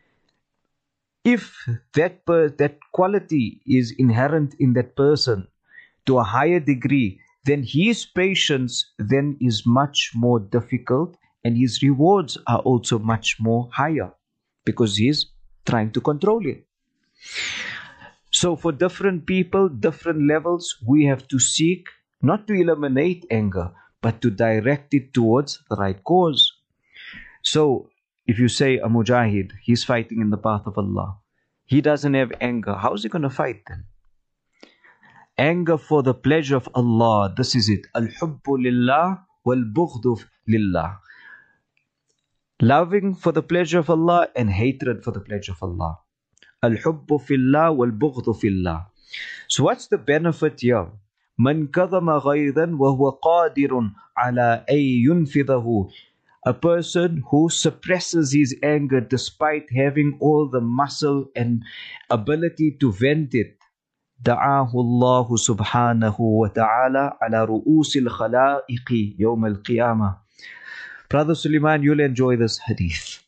if that per, that quality is inherent in that person to a higher degree, then his patience then is much more difficult and his rewards are also much more higher because he's trying to control it. So for different people, different levels, we have to seek not to eliminate anger, but to direct it towards the right cause. So if you say a mujahid, he's fighting in the path of Allah, he doesn't have anger, how is he going to fight then? Anger for the pleasure of Allah, this is it. Al-hubbu lillah wal-bughdu lillah. Loving for the pleasure of Allah and hatred for the pleasure of Allah. Al-hubbu fillah wal-bughdu fillah. So what's the benefit here? Man kadhama ghaydan wa huwa qadirun ala ay yunfidhahu. A person who suppresses his anger despite having all the muscle and ability to vent it. دعاه الله سبحانه وتعالى على رؤوس الخلائق يوم القيامة. Brother Suleiman, you'll enjoy this hadith.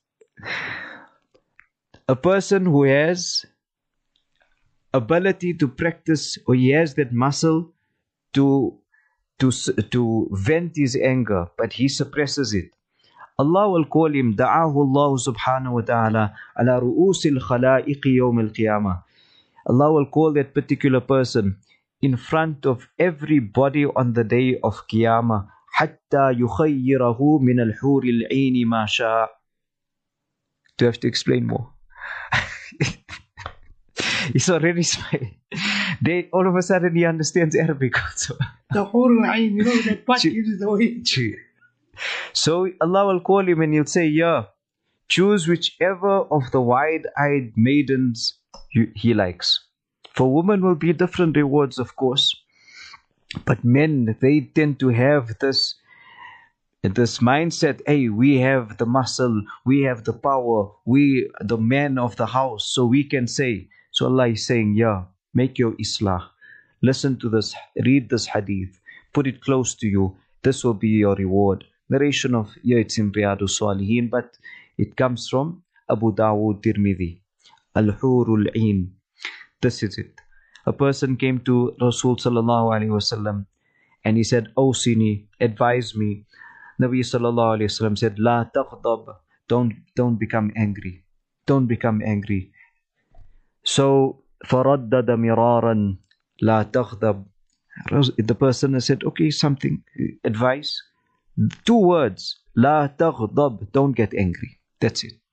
A person who has ability to practice, or he has that muscle to, to, to vent his anger, but he suppresses it. Allah will call him دعاه الله سبحانه وتعالى على رؤوس الخلائق يوم القيامة. Allah will call that particular person in front of everybody on the day of Qiyamah. حَتَّى يُخَيِّرَهُ مِنَ الْحُورِ الْعِينِ مَا شَاءَ. Do I have to explain more? He's already smiling. They, all of a sudden he understands Arabic also. The Hurul Ain, you know, that part is the way. So Allah will call him and he'll say, yeah, choose whichever of the wide-eyed maidens You, he likes. For women will be different rewards, of course, but men, they tend to have this this mindset. Hey, we have the muscle, we have the power, we the men of the house, so we can say. So Allah is saying, yeah, make your islah, listen to this, read this hadith, put it close to you, this will be your reward. Narration of, yeah, it's in Riyadus Salihin, but it comes from Abu Dawood Tirmidhi. Al-Hurul Ain. This is it. A person came to Rasul sallallahu alaihi wasallam and he said, Awsini, advise me. Nabi sallallahu alaihi wasallam said, La taghdab. Don't, don't become angry. Don't become angry. So, فَرَدَّدَ مِرَارًا لَا تَغْضَبْ. The person has said, okay, something, advice. Two words. La taghdab. Don't get angry. That's it.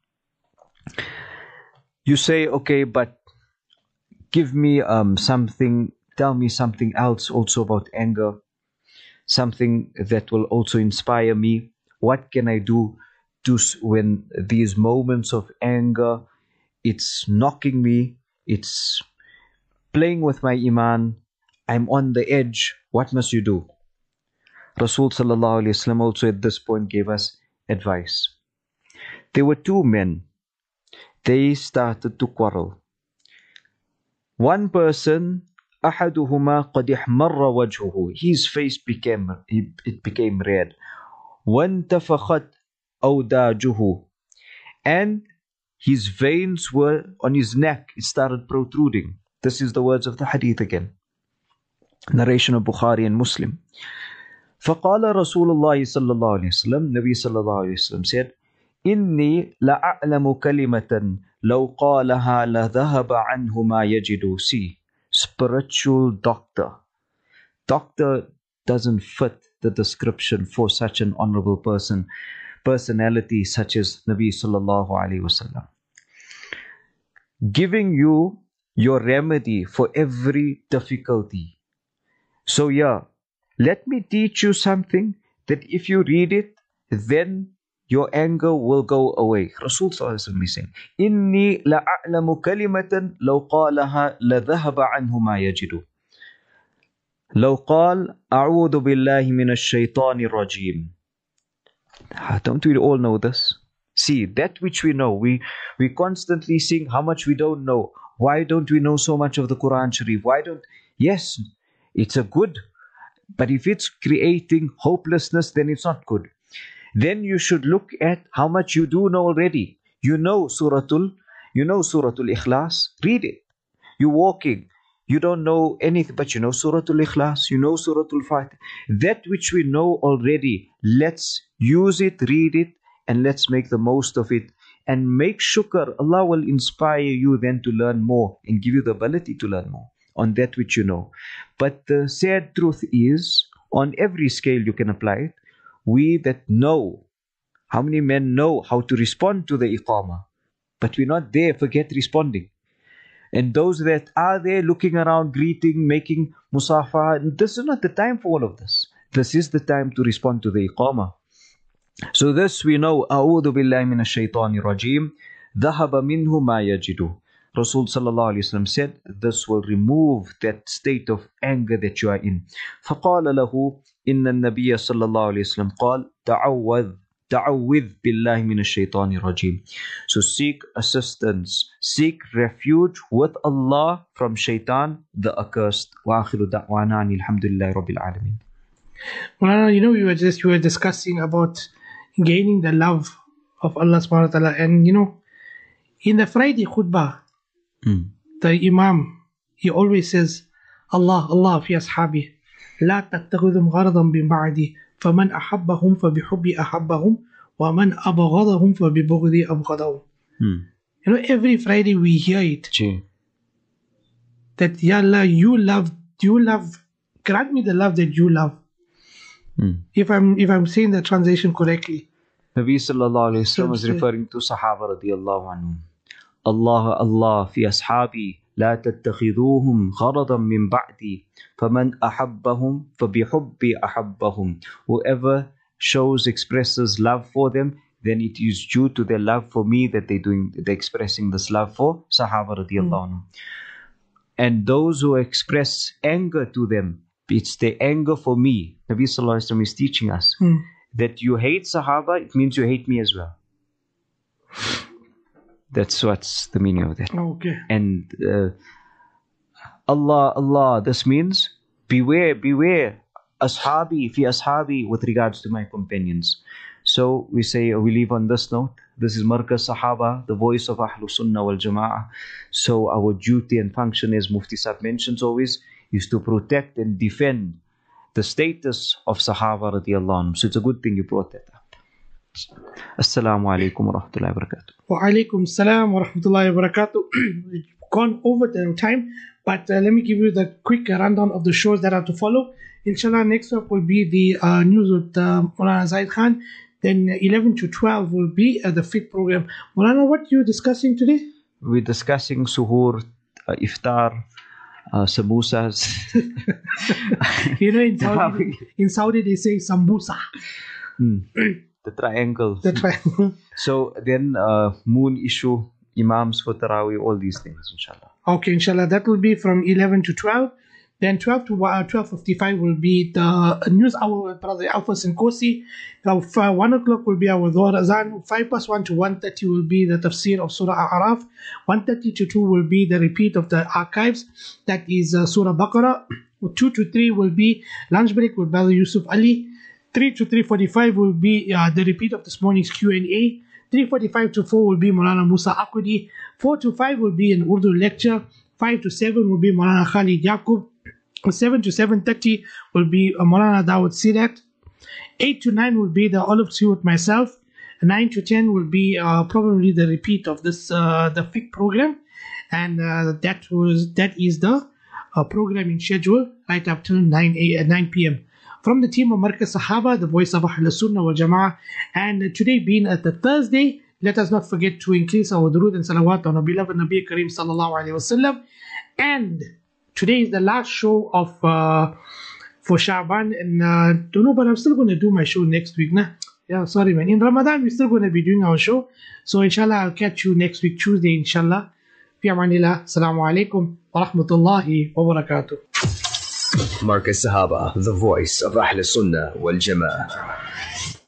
You say, okay, but give me um, something, tell me something else also about anger, something that will also inspire me. What can I do to, when these moments of anger, it's knocking me, it's playing with my iman, I'm on the edge, what must you do? Rasul sallallahu alaihi wasallam also at this point gave us advice. There were two men. They started to quarrel. One person, أحدهما قد احمر وجهه. His face became, it became red. وانتفخت أوداجه. And his veins were on his neck. It started protruding. This is the words of the hadith again. Narration of Bukhari and Muslim. فقال رسول الله صلى الله عليه وسلم, Nabi صلى الله عليه وسلم said, إني لأعلم كلمة لو قالها لذهب عنه ما يجد. See, spiritual doctor. Doctor doesn't fit the description for such an honorable person, personality such as Nabi sallallahu alaihi wasallam. Giving you your remedy for every difficulty. So yeah, let me teach you something that if you read it, then your anger will go away. Rasul sallallahu alaihi wasallam is saying, Inni la'a'lamu kalimatan law qalaha ladhahaba anhu ma yajidu. لو قال أعوذ بالله من الشيطان الرجيم. Don't we all know this? See, that which we know, we, we constantly sing how much we don't know. Why don't we know so much of the Quran Sharif? Why don't... Yes, it's a good, but if it's creating hopelessness, then it's not good. Then you should look at how much you do know already. You know Suratul, you know Suratul Ikhlas, read it. You're walking. You don't know anything, but you know Suratul Ikhlas, you know Suratul Fatih. That which we know already, let's use it, read it, and let's make the most of it. And make shukr, Allah will inspire you then to learn more and give you the ability to learn more on that which you know. But the sad truth is, on every scale you can apply it, we that know, how many men know how to respond to the iqamah, but we're not there, forget responding. And those that are there looking around, greeting, making musafa, this is not the time for all of this. This is the time to respond to the iqamah. So this we know, أعوذ بالله من الشيطان الرجيم ذهب منه ما يجد. Rasul sallallahu alayhi wa sallam said, this will remove that state of anger that you are in. فقال له إن النبي صلى الله عليه وسلم قال تعوذ تعوذ بالله من الشيطان الرجيم. So seek assistance, seek refuge with Allah from shaitan, the accursed. وآخر دعوانا أن الحمد لله رب العالمين. Well, you know, we were just we were discussing about gaining the love of Allah subhanahu wa ta'ala, and you know, in the Friday khutbah, mm. the Imam, he always says, Allah, Allah fi ashabi, la tattakhudhum gharadan bin ba'di, faman ahabbahum fa bihubbi ahabbahum, wa man abghadahum fa bibughdi abghadahum. You know, every Friday we hear it. Gee. That, Ya Allah, you love, you love, grant me the love that you love. Mm. If I'm if I'm saying the translation correctly. Nabi sallallahu alayhi wa sallam was referring to Sahaba radiyallahu anhum. Allah, Allah, fi ashabi, la tattakhiduhum gharadan min ba'di, faman ahabbahum, fabihubbi ahabbahum. Whoever shows, expresses love for them, then it is due to their love for me that they're doing, they're expressing this love for Sahaba radiyallahu anhum. And those who express anger to them, it's the anger for me. Nabi sallallahu alayhi wa sallam is teaching us mm. that you hate Sahaba, it means you hate me as well. That's what's the meaning of that. Okay. And uh, Allah, Allah, this means beware, beware, ashabi, fi ashabi, with regards to my companions. So we say, we leave on this note. This is Markaz Sahaba, the voice of Ahlus Sunnah wal Jama'ah. So our duty and function, as Mufti Sahib mentions always, is to protect and defend the status of Sahaba radiyallahu anhum. So it's a good thing you brought that up. Assalamu alaikum wa rahmatullahi wa barakatuh. Wa alaikum salam wa rahmatullahi wa barakatuh. We've gone over the time, but uh, let me give you the quick rundown of the shows that are to follow. Inshallah, next up will be the uh, news with uh, Maulana Zaid Khan. Then eleven to twelve will be uh, the fit program. Maulana, what are you discussing today? We're discussing suhoor, uh, iftar, Uh, samosas. You know, in Saudi, in Saudi they say sambusa. Mm. The triangle. The triangle. So then uh, moon issue, imams for Taraweeh, all these things, inshallah. Okay, inshallah. That will be from eleven to twelve. Then twelve to uh, twelve fifty-five will be the news hour with Brother Alpha Sinkosi. Now, uh, one o'clock will be our Dhuhr Azan. five plus one to one thirty will be the tafsir of Surah Al-Araf. one thirty to two will be the repeat of the archives. That is uh, Surah Baqarah. two to three will be lunch break with Brother Yusuf Ali. three to three forty-five will be uh, the repeat of this morning's Q and A. three forty-five to four will be Maulana Musa Akudi. four to five will be an Urdu lecture. five to seven will be Maulana Khalid Yaqub. seven to seven thirty will be uh, Maulana Dawud Sirat. eight to nine will be the Olive Tea with myself. nine to ten will be uh, probably the repeat of this uh, the fiqh program, and uh, that was that is the uh, programming schedule right up till nine p.m. From the team of Markaz Sahaba, the voice of Ahl Sunnah wal Jama'ah, and today being at the Thursday, let us not forget to increase our durood and salawat on our beloved Nabi Kareem sallallahu alaihi wasallam. And today is the last show of uh, for Sha'ban, and uh, don't know, but I'm still going to do my show next week. Nah? Yeah, sorry man. In Ramadan, we're still going to be doing our show. So inshallah, I'll catch you next week, Tuesday, inshallah. Fi amanillah. Assalamu alaikum wa rahmatullahi wa barakatuh. Markaz Sahaba, the voice of Ahl Sunnah wal Jama'ah.